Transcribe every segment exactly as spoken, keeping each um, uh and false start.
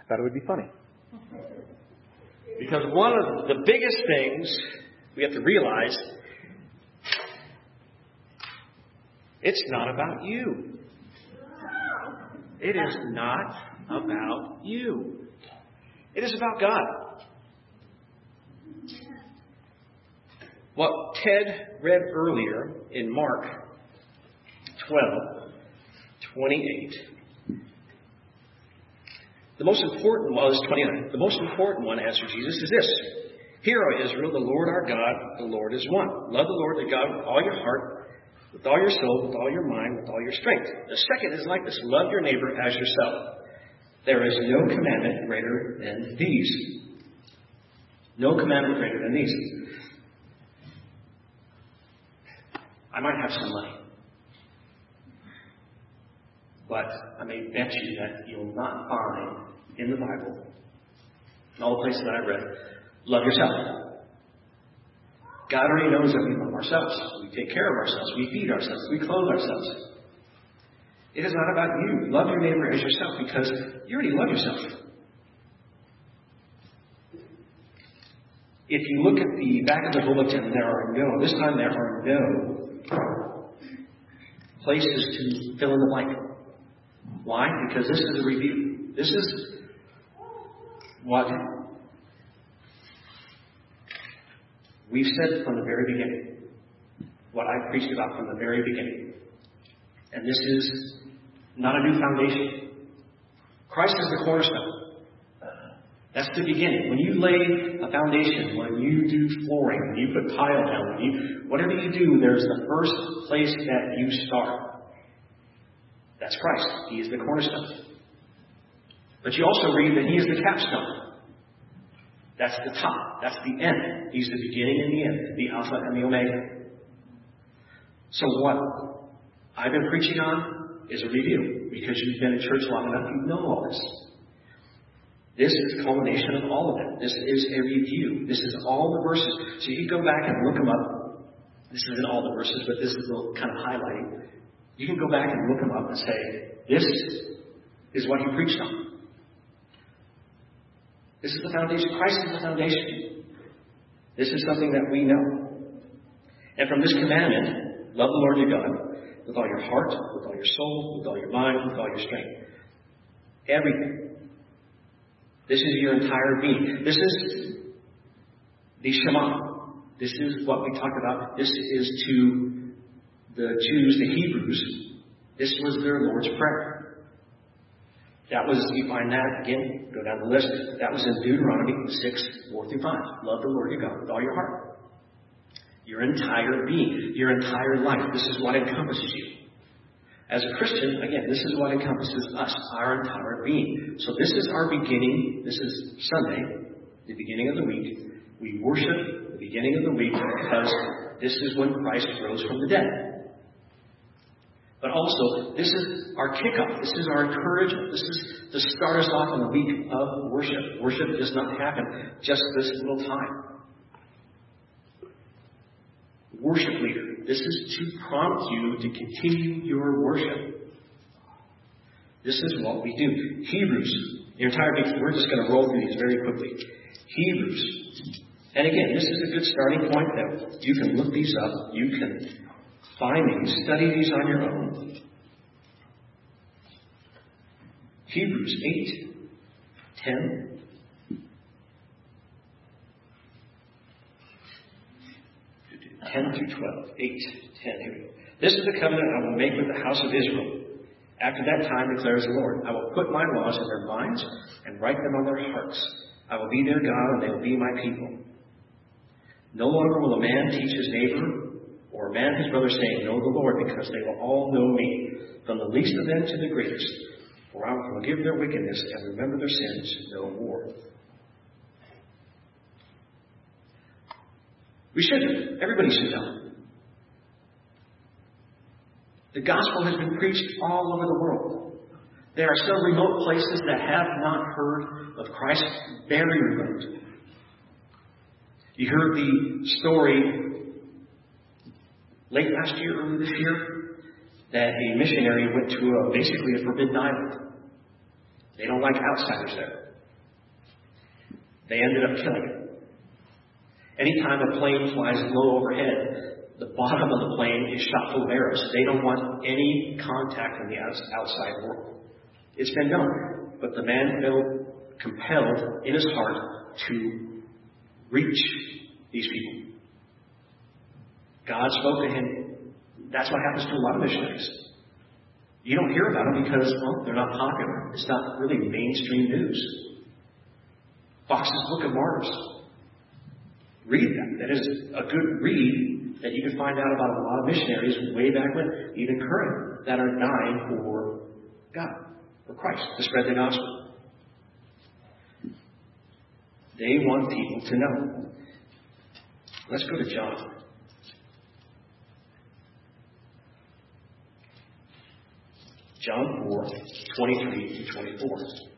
thought it would be funny. Because one of the biggest things we have to realize, it's not about you. It is not about you. It is about God. What Ted read earlier in Mark twelve twenty-eight. The most important one is twenty-nine. The most important one, answered Jesus, is this. Hear, O Israel, the Lord our God, the Lord is one. Love the Lord thy God with all your heart, with all your soul, with all your mind, with all your strength. The second is like this. Love your neighbor as yourself. There is no commandment greater than these. No commandment greater than these. I might have some money. But I may bet you that you'll not find in the Bible, in all the places that I've read, love yourself. God already knows that we love ourselves. We take care of ourselves. We feed ourselves. We clothe ourselves. It is not about you. Love your neighbor as yourself because you already love yourself. If you look at the back of the bulletin, there are no, this time there are no places to fill in the blank. Why? Because this is a review. This is what we've said from the very beginning. What I preached about from the very beginning. And this is not a new foundation. Christ is the cornerstone. That's the beginning. When you lay a foundation, when you do flooring, when you put tile down, when you, whatever you do, there's the first place that you start. That's Christ. He is the cornerstone. But you also read that He is the capstone. That's the top. That's the end. He's the beginning and the end. The Alpha and the Omega. So what I've been preaching on is a review. Because you've been in church long enough, you know all this. This is the culmination of all of it. This is a review. This is all the verses. So you can go back and look them up. This isn't all the verses, but this is the kind of highlighting. You can go back and look them up and say, this is what He preached on. This is the foundation. Christ is the foundation. This is something that we know. And from this commandment, love the Lord your God with all your heart, with all your soul, with all your mind, with all your strength. Everything. This is your entire being. This is the Shema. This is what we talked about. This is to the Jews, the Hebrews. This was their Lord's Prayer. That was, you find that, again, go down the list. That was in Deuteronomy six, four through five. Love the Lord your God with all your heart. Your entire being, your entire life. This is what encompasses you. As a Christian, again, this is what encompasses us, our entire being. So this is our beginning. This is Sunday, the beginning of the week. We worship the beginning of the week because this is when Christ rose from the dead. But also, this is our kickoff. This is our encouragement. This is to start us off in the week of worship. Worship does not happen just this little time. Worship leader. This is to prompt you to continue your worship. This is what we do. Hebrews. The entire week, we're just going to roll through these very quickly. Hebrews. And again, this is a good starting point that you can look these up. You can find these, study these on your own. Hebrews eight, ten. ten through twelve. eight, ten. Here we go. This is the covenant I will make with the house of Israel. After that time, declares the Lord, I will put my laws in their minds and write them on their hearts. I will be their God, and they will be my people. No longer will a man teach his neighbor, or a man his brother, saying, know the Lord, because they will all know me, from the least of them to the greatest. For I will forgive their wickedness and remember their sins no more. We should. Everybody should know. The gospel has been preached all over the world. There are still remote places that have not heard of Christ, very remote. You heard the story late last year, early this year, that a missionary went to a, basically a forbidden island. They don't like outsiders there. They ended up killing him. Anytime a plane flies low overhead, the bottom of the plane is shot full of arrows. They don't want any contact from the outside world. It's been known. But the man felt compelled in his heart to reach these people. God spoke to him. That's what happens to a lot of missionaries. You don't hear about them because, well, they're not popular. It's not really mainstream news. Fox's Book of Martyrs. Read that. That is a good read that you can find out about a lot of missionaries way back when, even current, that are dying for God, for Christ, to spread the gospel. They want people to know. Let's go to John. John four, twenty-three to twenty-four.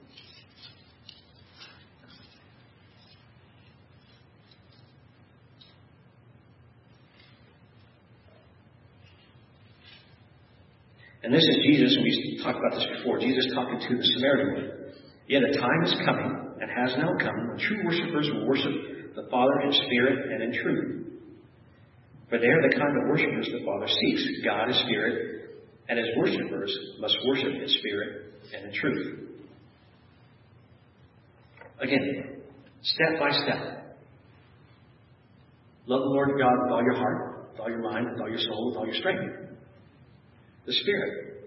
And this is Jesus, and we talked about this before, Jesus talking to the Samaritan woman. Yet a time is coming, and has now come, when true worshipers will worship the Father in spirit and in truth. For they are the kind of worshipers the Father seeks. God is spirit, and his worshipers must worship in spirit and in truth. Again, step by step. Love the Lord God with all your heart, with all your mind, with all your soul, with all your strength. The Spirit.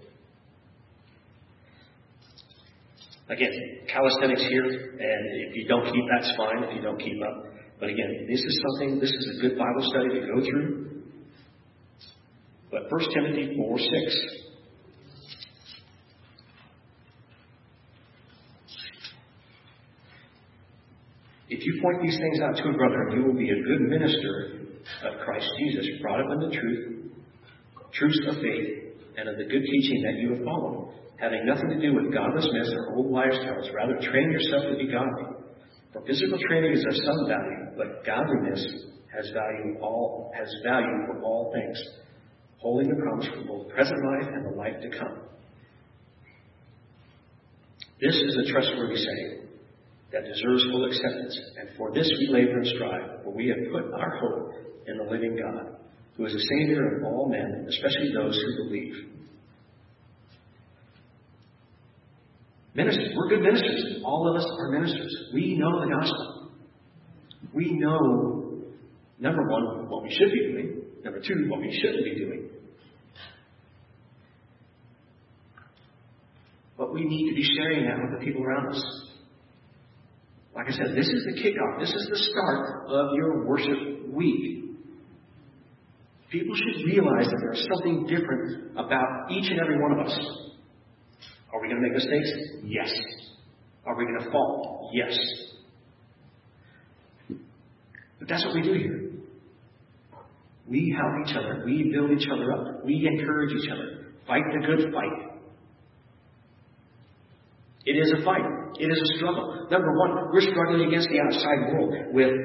Again, calisthenics here, and if you don't keep, that's fine if you don't keep up. But again, this is something, this is a good Bible study to go through. But First Timothy four six. If you point these things out to a brother, you will be a good minister of Christ Jesus, brought up in the truth, truths of faith, and of the good teaching that you have followed, having nothing to do with godless myths or old wives' tales. Rather, train yourself to be godly. For physical training is of some value, but godliness has value all has value for all things, holding the promise for both present life and the life to come. This is a trustworthy saying that deserves full acceptance, and for this we labor and strive, for we have put our hope in the living God, who is the Savior of all men, especially those who believe. Ministers. We're good ministers. All of us are ministers. We know the gospel. We know, number one, what we should be doing. Number two, what we shouldn't be doing. But we need to be sharing that with the people around us. Like I said, this is the kickoff. This is the start of your worship week. People should realize that there's something different about each and every one of us. Are we going to make mistakes? Yes. Are we going to fall? Yes. But that's what we do here. We help each other. We build each other up. We encourage each other. Fight the good fight. It is a fight. It is a struggle. Number one, we're struggling against the outside world with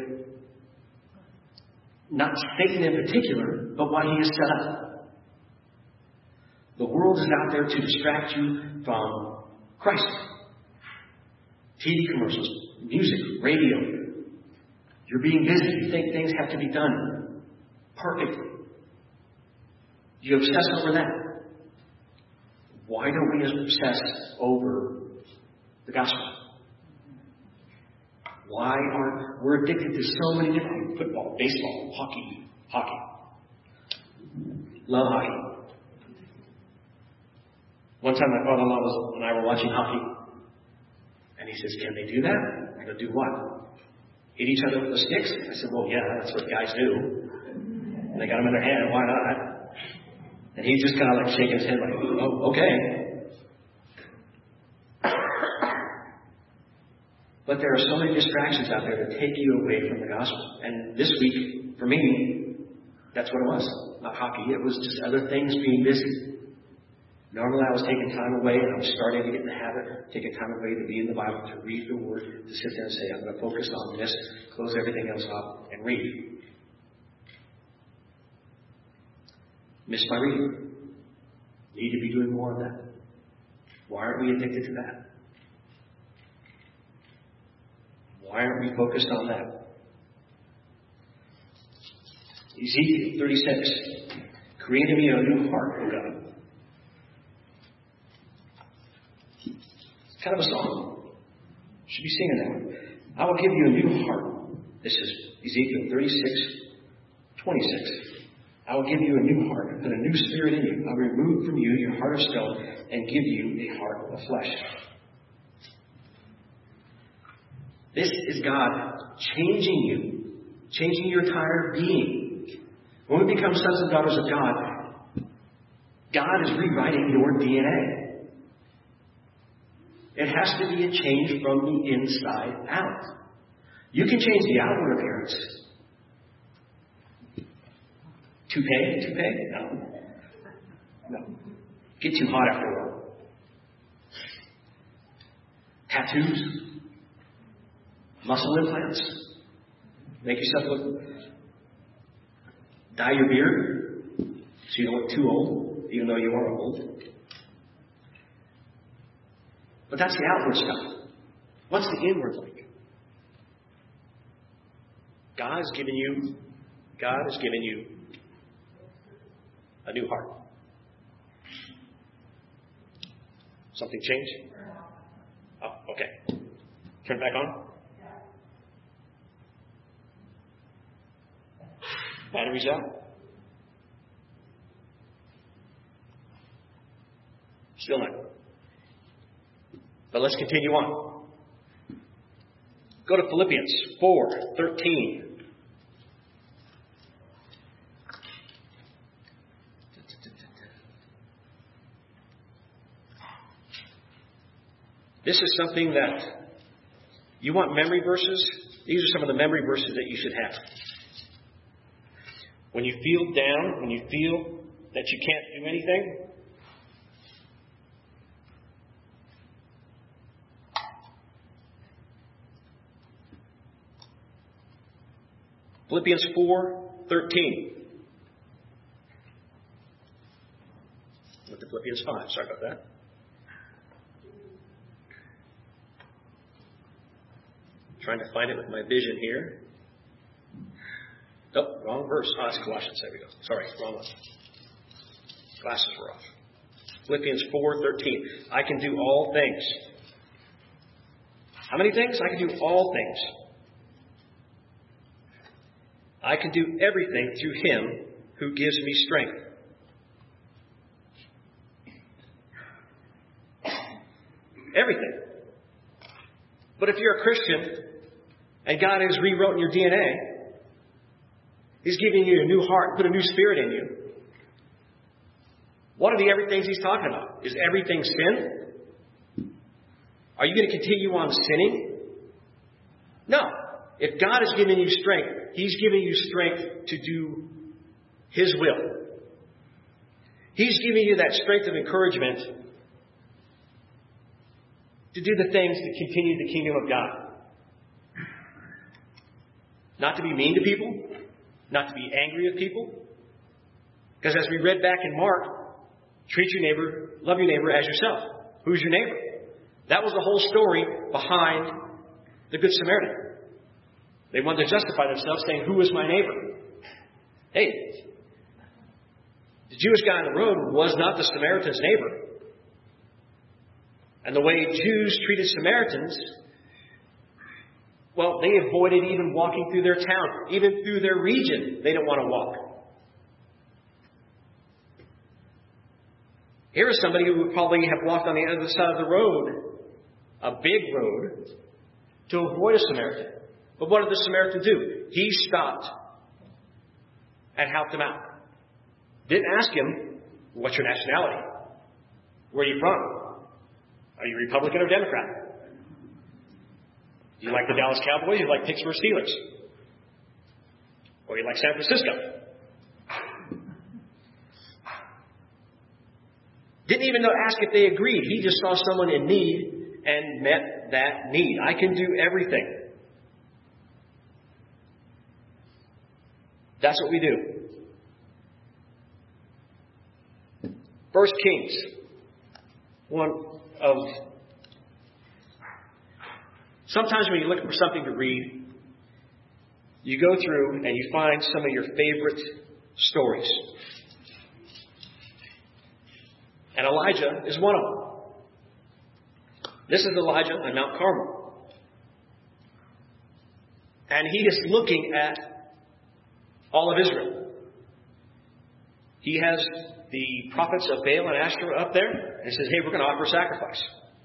not Satan in particular, but what he has set up. The world is out there to distract you from Christ. T V commercials, music, radio. You're being busy. You think things have to be done perfectly. You obsess over that. Why don't we obsess over the gospel? Why aren't we're addicted to so many different football, baseball, hockey, hockey. Love hockey. One time my father-in-law was, and I were watching hockey, and he says, "Can they do that?" I go, "Do what? Hit each other with the sticks?" I said, "Well, yeah, that's what guys do." And they got them in their hand. Why not? And he's just kind of like shaking his head, like, "Oh, okay." But there are so many distractions out there that take you away from the gospel. And this week, for me, that's what it was. Not hockey. It was just other things, being busy. Normally I was taking time away, and I'm starting to get in the habit of taking time away to be in the Bible, to read the Word, to sit there and say, I'm going to focus on this, close everything else off, and read. Miss my reading. Need to be doing more of that. Why aren't we addicted to that? Why aren't we focused on that? Ezekiel thirty-six. Create in me a new heart, O God. It's kind of a song. Should be singing that one. I will give you a new heart. This is Ezekiel thirty-six, twenty-six. I will give you a new heart and put a new spirit in you. I will remove from you your heart of stone and give you a heart of flesh. This is God changing you, changing your entire being. When we become sons and daughters of God, God is rewriting your D N A. It has to be a change from the inside out. You can change the outward appearance. Toupee? Toupee? No. No. Get too hot after a while. Tattoos? Muscle implants? Make yourself look... Dye your beard so you don't look too old, even though you are old. But that's the outward stuff. What's the inward like? God has given you, God has given you a new heart. Something changed? Oh, okay. Turn it back on. Batteries out. Still not. But let's continue on. Go to Philippians four thirteen. This is something that you want memory verses. These are some of the memory verses that you should have. When you feel down, when you feel that you can't do anything, Philippians four thirteen. Look at Philippians five. Sorry about that. Trying to find it with my vision here. Oh, wrong verse. Oh, that's Colossians. There we go. Sorry, wrong one. Glasses were off. Philippians four thirteen. I can do all things. How many things? I can do all things. I can do everything through Him who gives me strength. Everything. But if you're a Christian and God has rewritten your D N A, He's giving you a new heart, put a new spirit in you. What are the everythings He's talking about? Is everything sin? Are you going to continue on sinning? No. If God has given you strength, He's giving you strength to do His will. He's giving you that strength of encouragement to do the things to continue the kingdom of God. Not to be mean to people. Not to be angry at people. Because as we read back in Mark, treat your neighbor, love your neighbor as yourself. Who's your neighbor? That was the whole story behind the Good Samaritan. They wanted to justify themselves saying, who is my neighbor? Hey, the Jewish guy on the road was not the Samaritan's neighbor. And the way Jews treated Samaritans, well, they avoided even walking through their town, even through their region. They didn't want to walk. Here is somebody who would probably have walked on the other side of the road, a big road, to avoid a Samaritan. But what did the Samaritan do? He stopped and helped him out. Didn't ask him, what's your nationality? Where are you from? Are you Republican or Democrat? Do you like the Dallas Cowboys? Do you like Pittsburgh Steelers? Or you like San Francisco? Didn't even know, ask if they agreed. He just saw someone in need and met that need. I can do everything. That's what we do. First Kings, one of Sometimes when you look for something to read, you go through and you find some of your favorite stories. And Elijah is one of them. This is Elijah on Mount Carmel. And he is looking at all of Israel. He has the prophets of Baal and Asherah up there, and he says, hey, we're going to offer a sacrifice.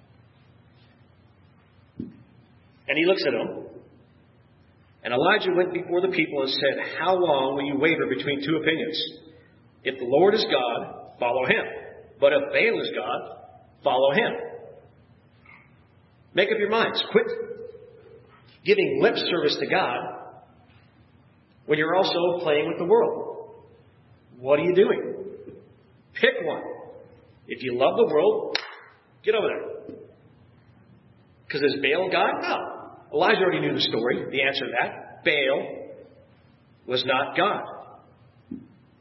And he looks at them. And Elijah went before the people and said, how long will you waver between two opinions? If the Lord is God, follow him. But if Baal is God, follow him. Make up your minds. Quit giving lip service to God when you're also playing with the world. What are you doing? Pick one. If you love the world, get over there. Because is Baal God? No. Elijah already knew the story, the answer to that. Baal was not God.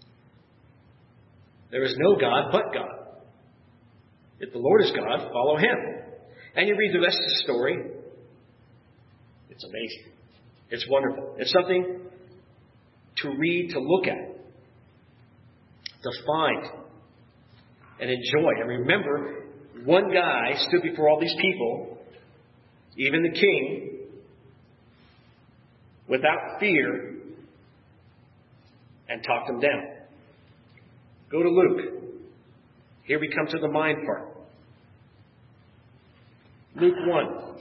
There is no God but God. If the Lord is God, follow him. And you read the rest of the story. It's amazing. It's wonderful. It's something to read, to look at, to find, and enjoy. And remember, one guy stood before all these people, even the king, without fear, and talked them down. Go to Luke. Here we come to the mind part. Luke one.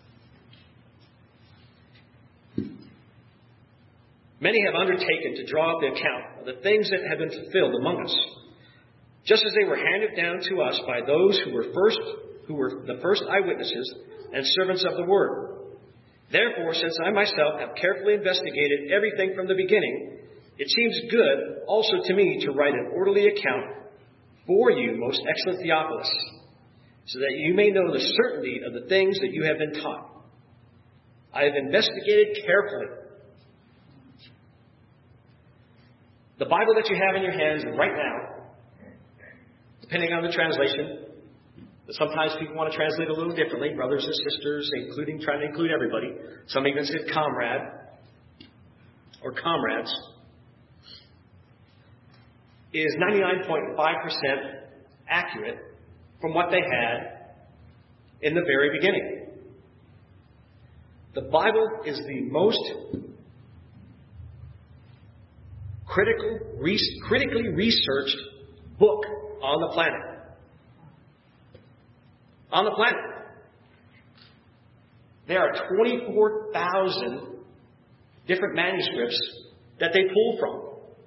Many have undertaken to draw up the account of the things that have been fulfilled among us, just as they were handed down to us by those who were first, who were the first eyewitnesses and servants of the word. Therefore, since I myself have carefully investigated everything from the beginning, it seems good also to me to write an orderly account for you, most excellent Theophilus, so that you may know the certainty of the things that you have been taught. I have investigated carefully. The Bible that you have in your hands right now, depending on the translation, but sometimes people want to translate a little differently, brothers and sisters, including trying to include everybody. Some even said comrade or comrades, is ninety-nine point five percent accurate from what they had in the very beginning. The Bible is the most critical, re- critically researched book on the planet. On the planet. There are twenty-four thousand different manuscripts that they pulled from,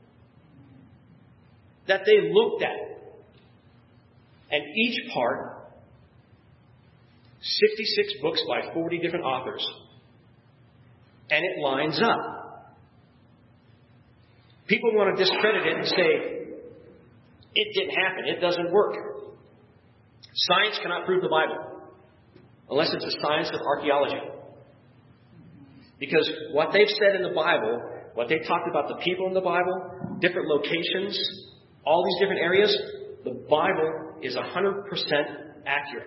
that they looked at. And each part, sixty-six books by forty different authors. And it lines up. People want to discredit it and say, it didn't happen, it doesn't work. Science cannot prove the Bible, unless it's a science of archaeology. Because what they've said in the Bible, what they've talked about the people in the Bible, different locations, all these different areas, the Bible is one hundred percent accurate.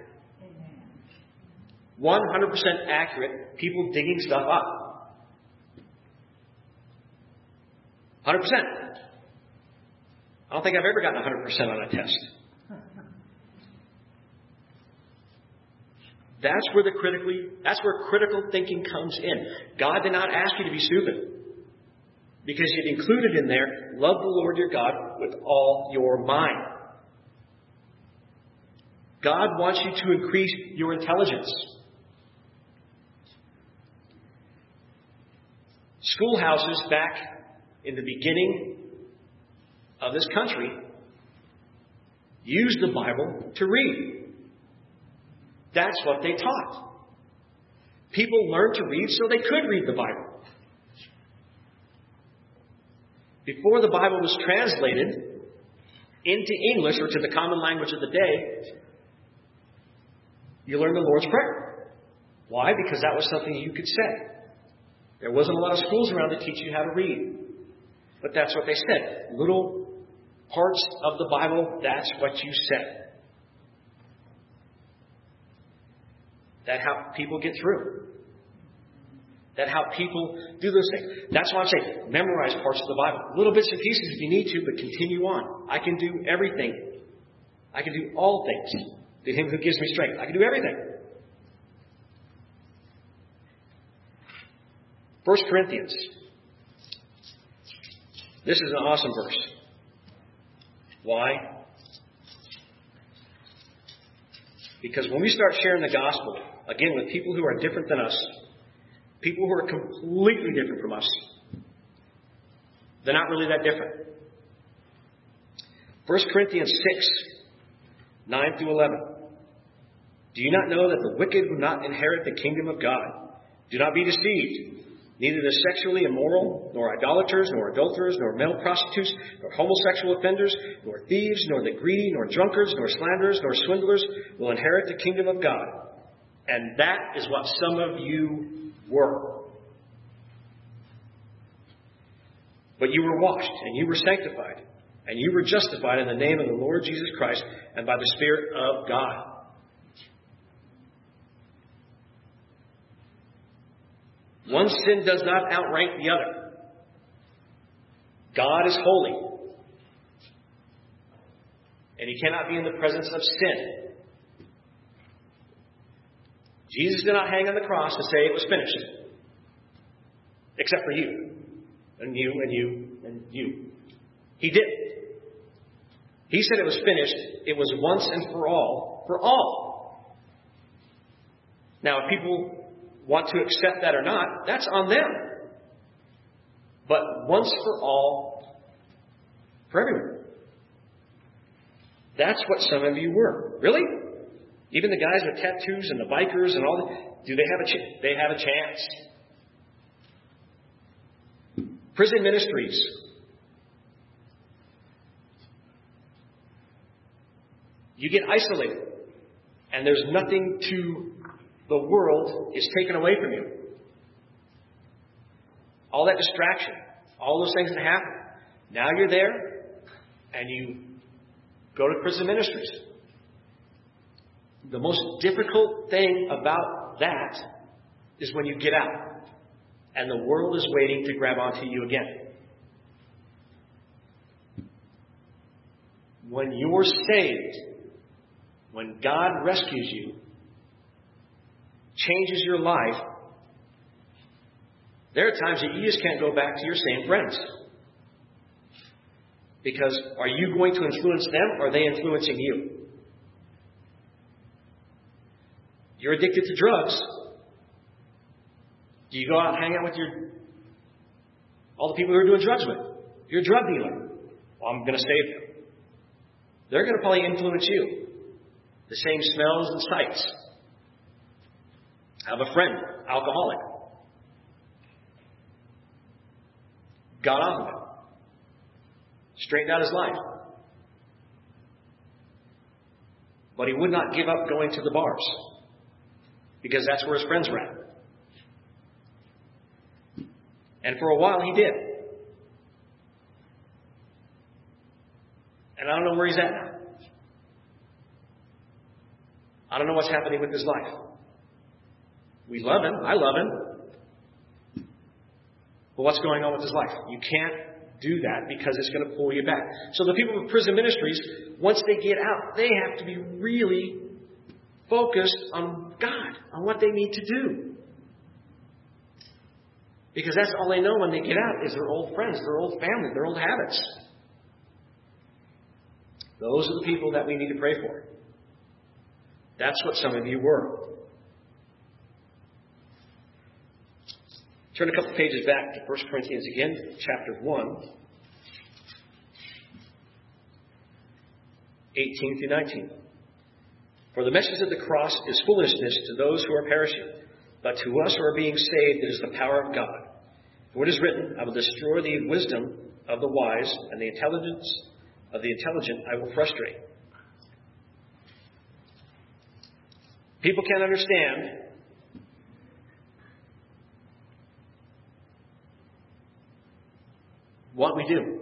one hundred percent accurate, people digging stuff up. one hundred percent. I don't think I've ever gotten one hundred percent on a test. That's where the critically, that's where critical thinking comes in. God did not ask you to be stupid, because you've included in there, love the Lord your God with all your mind. God wants you to increase your intelligence. Schoolhouses back in the beginning of this country used the Bible to read. That's what they taught. People learned to read so they could read the Bible. Before the Bible was translated into English or to the common language of the day, you learned the Lord's Prayer. Why? Because that was something you could say. There wasn't a lot of schools around to teach you how to read. But that's what they said. Little parts of the Bible, that's what you said. That's how people get through. That how people do those things. That's why I'm saying memorize parts of the Bible. Little bits and pieces if you need to, but continue on. I can do everything. I can do all things to Him who gives me strength. I can do everything. First Corinthians. This is an awesome verse. Why? Because when we start sharing the gospel, again, with people who are different than us, people who are completely different from us, they're not really that different. First Corinthians six, nine through eleven. Do you not know that the wicked will not inherit the kingdom of God? Do not be deceived. Neither the sexually immoral, nor idolaters, nor adulterers, nor male prostitutes, nor homosexual offenders, nor thieves, nor the greedy, nor drunkards, nor slanderers, nor swindlers will inherit the kingdom of God. And that is what some of you were. But you were washed, and you were sanctified, and you were justified in the name of the Lord Jesus Christ and by the Spirit of God. One sin does not outrank the other. God is holy. And He cannot be in the presence of sin. Jesus did not hang on the cross and say it was finished. Except for you. And you, and you, and you. He didn't. He said it was finished. It was once and for all. For all. Now, if people want to accept that or not, that's on them. But once for all, for everyone. That's what some of you were. Really? Even the guys with tattoos and the bikers and all that, do they have a ch- they have a chance? Prison ministries. You get isolated, and there's nothing to the world is taken away from you. All that distraction, all those things that happen. Now you're there, and you go to prison ministries. The most difficult thing about that is when you get out, and the world is waiting to grab onto you again. When you're saved, when God rescues you, changes your life, there are times that you just can't go back to your same friends. Because are you going to influence them or are they influencing you? You're addicted to drugs. Do you go out and hang out with your all the people who are doing drugs with? You're a drug dealer. Well, I'm going to save them. They're going to probably influence you. The same smells and sights. I have a friend, alcoholic. Got off of it. Straightened out his life. But he would not give up going to the bars. Because that's where his friends were at. And for a while he did. And I don't know where he's at now. I don't know what's happening with his life. We love him. I love him. But what's going on with his life? You can't do that because it's going to pull you back. So the people with prison ministries, once they get out, they have to be really focused on God, on what they need to do. Because that's all they know when they get out is their old friends, their old family, their old habits. Those are the people that we need to pray for. That's what some of you were. Turn a couple pages back to First Corinthians again, chapter one, eighteen through nineteen. For the message of the cross is foolishness to those who are perishing, but to us who are being saved it is the power of God. For it is written, I will destroy the wisdom of the wise, and the intelligence of the intelligent I will frustrate. People can't understand what we do.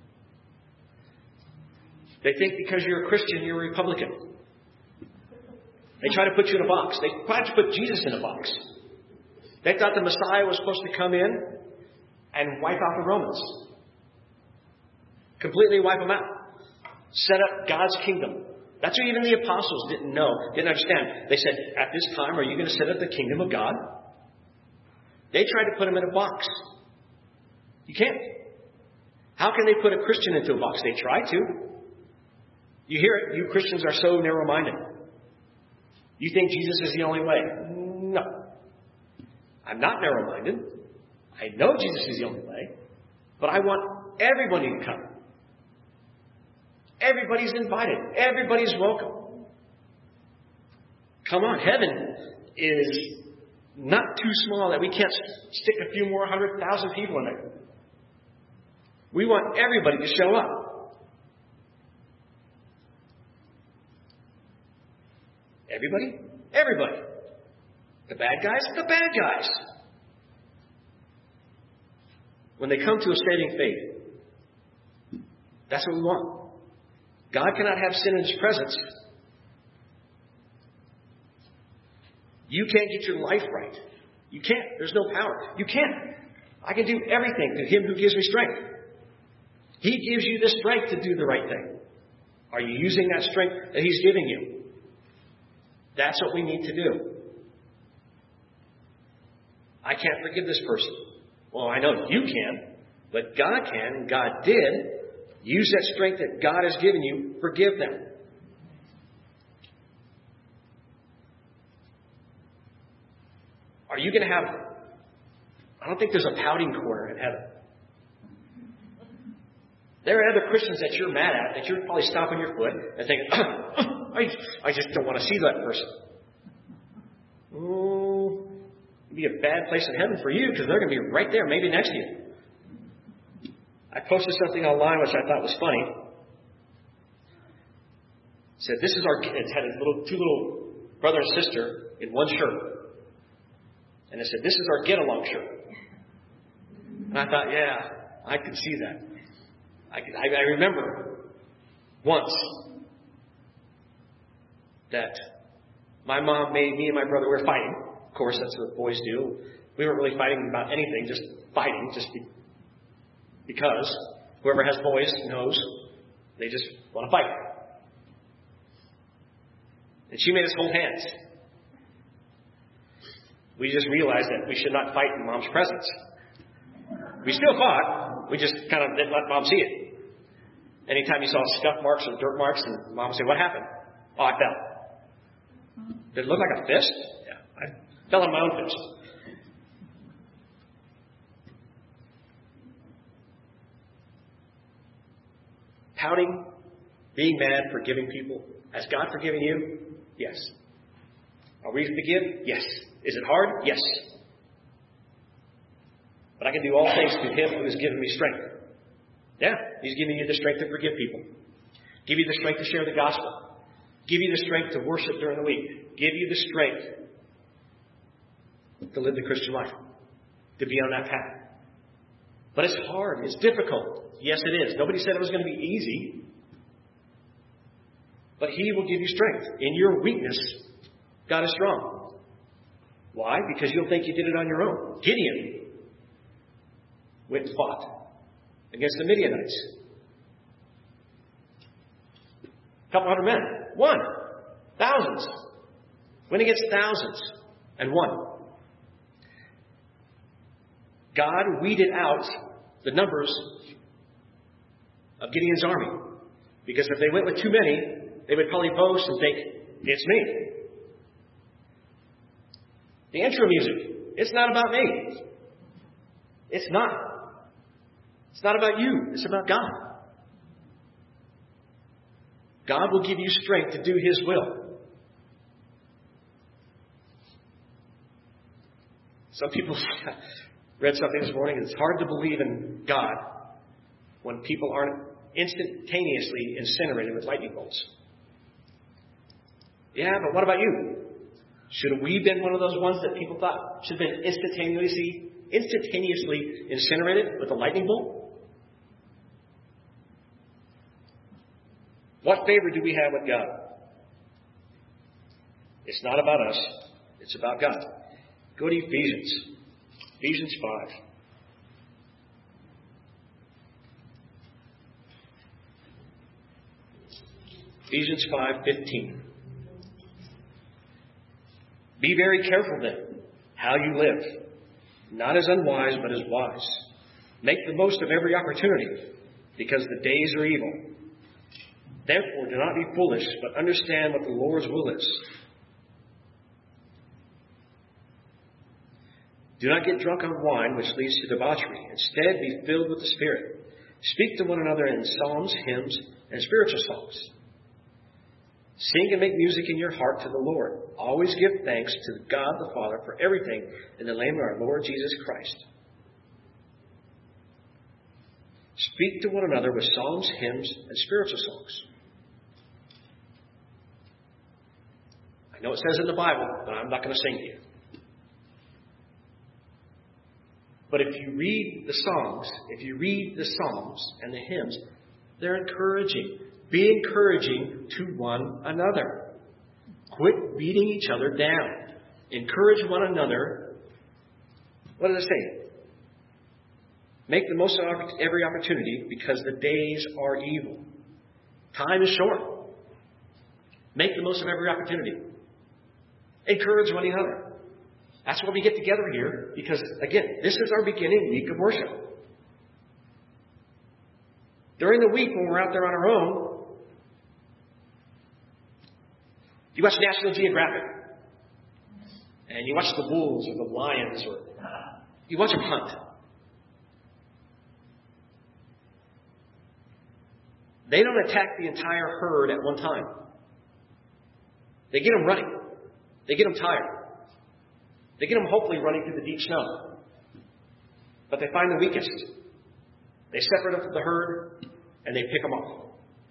They think because you're a Christian, you're a Republican. They try to put you in a box. They try to put Jesus in a box. They thought the Messiah was supposed to come in and wipe out the Romans. Completely wipe them out. Set up God's kingdom. That's what even the apostles didn't know, didn't understand. They said, at this time, are you going to set up the kingdom of God? They tried to put him in a box. You can't. How can they put a Christian into a box? They try to. You hear it. You Christians are so narrow-minded. You think Jesus is the only way. No. I'm not narrow-minded. I know Jesus is the only way. But I want everybody to come. Everybody's invited. Everybody's welcome. Come on. Heaven is not too small that we can't stick a few more hundred thousand people in there. We want everybody to show up. Everybody? Everybody. The bad guys? The bad guys. When they come to a saving faith, that's what we want. God cannot have sin in His presence. You can't get your life right. You can't. There's no power. You can't. I can do everything to Him who gives me strength. He gives you the strength to do the right thing. Are you using that strength that He's giving you? That's what we need to do. I can't forgive this person. Well, I know you can, but God can, and God did. Use that strength that God has given you. Forgive them. Are you going to have... I don't think there's a pouting corner in heaven. There are other Christians that you're mad at, that you're probably stomping your foot and thinking, I, I just don't want to see that person. Oh, it'd be a bad place in heaven for you because they're going to be right there, maybe next to you. I posted something online which I thought was funny. It said, this is our, it had a little, two little brother and sister in one shirt. And it said, this is our get-along shirt. And I thought, yeah, I could see that. I, could, I, I remember once that my mom made me and my brother, we were fighting. Of course, that's what boys do. We weren't really fighting about anything, just fighting, just be, because whoever has boys knows they just want to fight. And she made us hold hands. We just realized that we should not fight in Mom's presence. We still fought. We just kind of didn't let Mom see it. Anytime you saw scuff marks or dirt marks, and Mom would say, what happened? Oh, I fell. Did it look like a fist? Yeah, I fell on my own fist. Pouting, being mad, forgiving people. Has God forgiven you? Yes. Are we to forgive? Yes. Is it hard? Yes. But I can do all things through Him who has given me strength. Yeah, He's giving you the strength to forgive people. Give you the strength to share the gospel. Give you the strength to worship during the week. Give you the strength to live the Christian life. To be on that path. But it's hard. It's difficult. Yes, it is. Nobody said it was going to be easy. But He will give you strength. In your weakness, God is strong. Why? Because you'll think you did it on your own. Gideon went and fought against the Midianites. A couple hundred men. Won. Thousands. Went against thousands. And won. God weeded out the numbers of Gideon's army. Because if they went with too many, they would probably boast and think, it's me. The intro music, it's not about me. It's not. It's not about you. It's about God. God will give you strength to do His will. Some people read something this morning. It's hard to believe in God when people aren't instantaneously incinerated with lightning bolts. Yeah, but what about you? Should have we been one of those ones that people thought should have been instantaneously, instantaneously incinerated with a lightning bolt? What favor do we have with God? It's not about us. It's about God. Go to Ephesians. Ephesians five. Ephesians five fifteen. Be very careful then how you live, not as unwise, but as wise. Make the most of every opportunity, because the days are evil. Therefore, do not be foolish, but understand what the Lord's will is. Do not get drunk on wine, which leads to debauchery. Instead, be filled with the Spirit. Speak to one another in psalms, hymns, and spiritual songs. Sing and make music in your heart to the Lord. Always give thanks to God the Father for everything in the name of our Lord Jesus Christ. Speak to one another with psalms, hymns, and spiritual songs. I know it says in the Bible, but I'm not going to sing to you. But if you read the songs, if you read the psalms and the hymns, they're encouraging. Be encouraging to one another. Quit beating each other down. Encourage one another. What does it say? Make the most of every opportunity, because the days are evil. Time is short. Make the most of every opportunity. Encourage one another. That's why we get together here, because, again, this is our beginning week of worship. During the week when we're out there on our own, you watch National Geographic, and you watch the wolves or the lions, or you watch them hunt. They don't attack the entire herd at one time. They get them running. They get them tired. They get them hopefully running through the deep snow. But they find the weakest. They separate them from the herd, and they pick them off.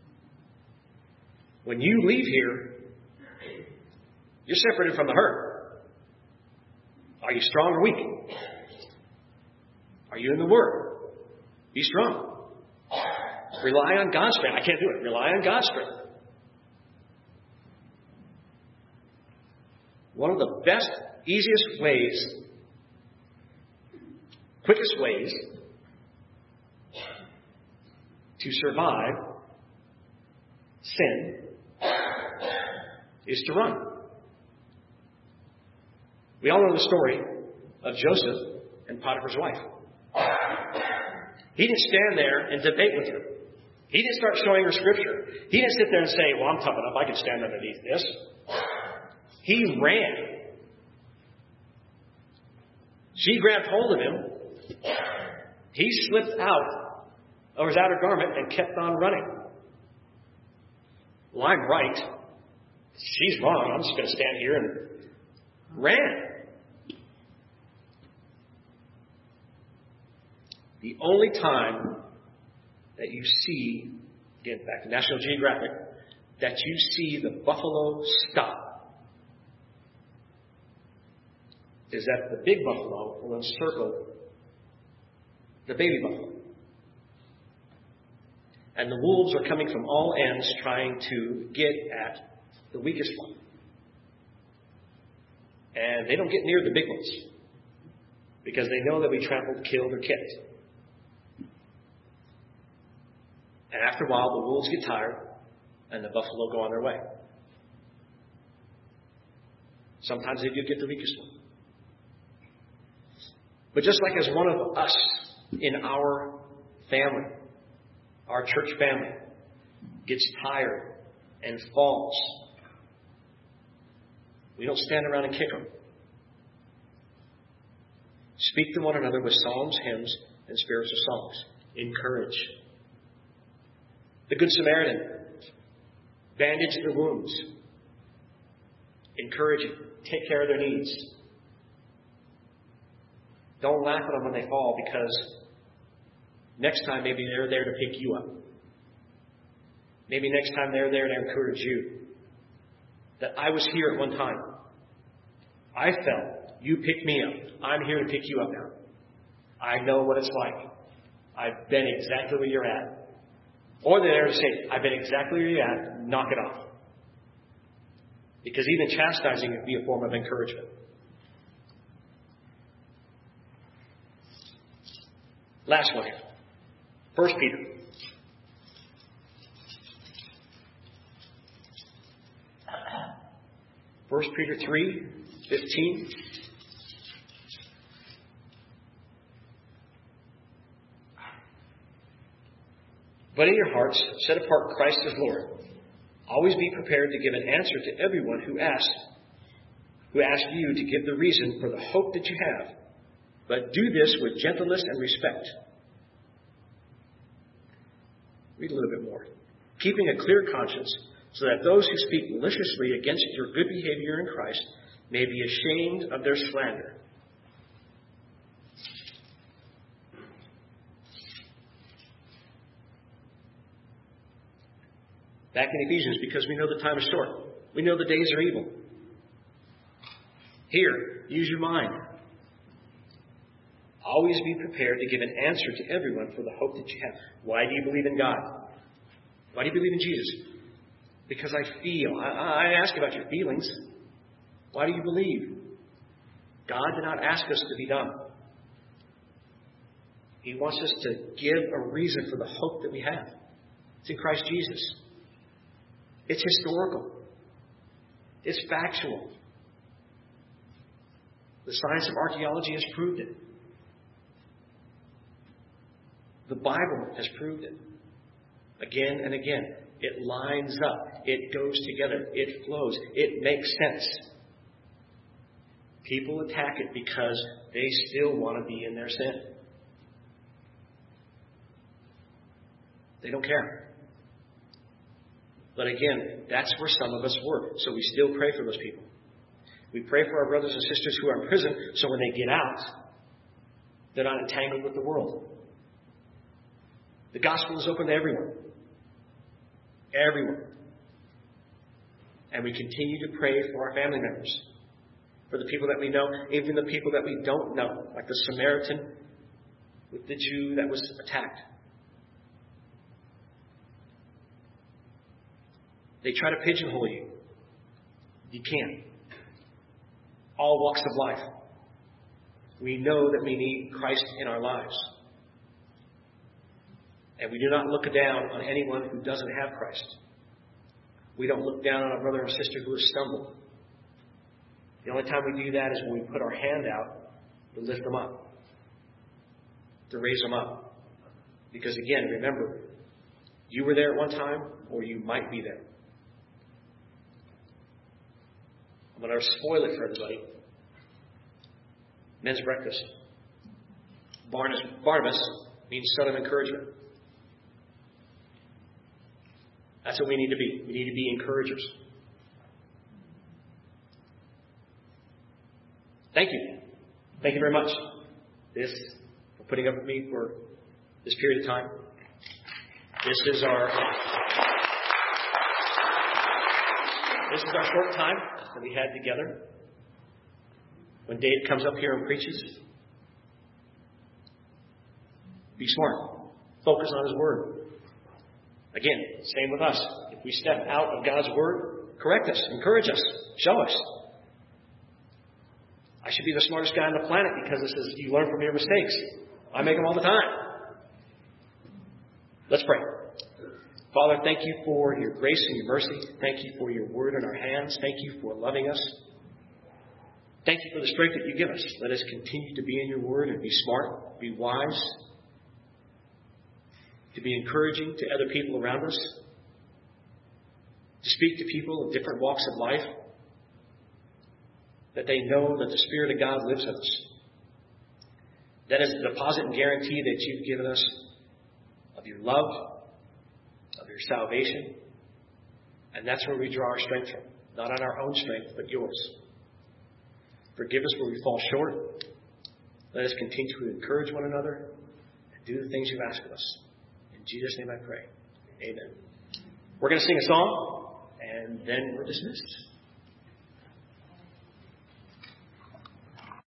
When you leave here, you're separated from the herd. Are you strong or weak? Are you in the Word? Be strong. Rely on God's strength. I can't do it. Rely on God's strength. One of the best, easiest ways, quickest ways to survive sin is to run. We all know the story of Joseph and Potiphar's wife. He didn't stand there and debate with her. He didn't start showing her scripture. He didn't sit there and say, well, I'm tough enough. I can stand underneath this. He ran. She grabbed hold of him. He slipped out of his outer garment and kept on running. Well, I'm right. She's wrong. I'm just going to stand here and ran. The only time that you see, again, back to National Geographic, that you see the buffalo stop is that the big buffalo will encircle the baby buffalo. And the wolves are coming from all ends trying to get at the weakest one. And they don't get near the big ones because they know that we trampled, killed, or kicked. And after a while, the wolves get tired, and the buffalo go on their way. Sometimes they do get the weakest one. But just like as one of us in our family, our church family, gets tired and falls, we don't stand around and kick them. Speak to one another with psalms, hymns, and spiritual songs. Encourage. The Good Samaritan. Bandage the wounds. Encourage them. Take care of their needs. Don't laugh at them when they fall, because next time maybe they're there to pick you up. Maybe next time they're there to encourage you. That I was here at one time. I fell. You picked me up. I'm here to pick you up now. I know what it's like. I've been exactly where you're at. Or they're there to say, I've been exactly where you're at. Knock it off. Because even chastising can be a form of encouragement. Last one here. First Peter. First Peter three, fifteen. But in your hearts, set apart Christ as Lord. Always be prepared to give an answer to everyone who asks, who asks you to give the reason for the hope that you have. But do this with gentleness and respect. Read a little bit more. Keeping a clear conscience, so that those who speak maliciously against your good behavior in Christ may be ashamed of their slander. Back in Ephesians, because we know the time is short. We know the days are evil. Here, use your mind. Always be prepared to give an answer to everyone for the hope that you have. Why do you believe in God? Why do you believe in Jesus? Because I feel. I, I ask about your feelings. Why do you believe? God did not ask us to be dumb. He wants us to give a reason for the hope that we have. It's in Christ Jesus. It's historical. It's factual. The science of archaeology has proved it. The Bible has proved it. Again and again. It lines up. It goes together. It flows. It makes sense. People attack it because they still want to be in their sin. They don't care. But again, that's where some of us were. So we still pray for those people. We pray for our brothers and sisters who are in prison so when they get out, they're not entangled with the world. The gospel is open to everyone. Everyone. And we continue to pray for our family members, for the people that we know, even the people that we don't know, like the Samaritan with the Jew that was attacked. They try to pigeonhole you. You can't. All walks of life. We know that we need Christ in our lives. And we do not look down on anyone who doesn't have Christ. We don't look down on a brother or sister who has stumbled. The only time we do that is when we put our hand out to lift them up, to raise them up. Because again, remember, you were there at one time, or you might be there. I'm going to spoil it for everybody. Men's breakfast. Barnabas, Barnabas means son of encouragement. That's what we need to be. We need to be encouragers. Thank you. Thank you very much. This, for putting up with me for this period of time. This is our this is our short time that we had together. When Dave comes up here and preaches, be smart. Focus on his word. Again, same with us. If we step out of God's word, correct us, encourage us, show us. I should be the smartest guy on the planet because it says you learn from your mistakes. I make them all the time. Let's pray. Father, thank you for your grace and your mercy. Thank you for your word in our hands. Thank you for loving us. Thank you for the strength that you give us. Let us continue to be in your word and be smart, be wise, to be encouraging to other people around us, to speak to people of different walks of life, that they know that the Spirit of God lives in us. That is the deposit and guarantee that you've given us of your love, of your salvation, and that's where we draw our strength from, not on our own strength, but yours. Forgive us where we fall short. Let us continue to encourage one another and do the things you ask of us. In Jesus' name I pray. Amen. We're going to sing a song, and then we're dismissed.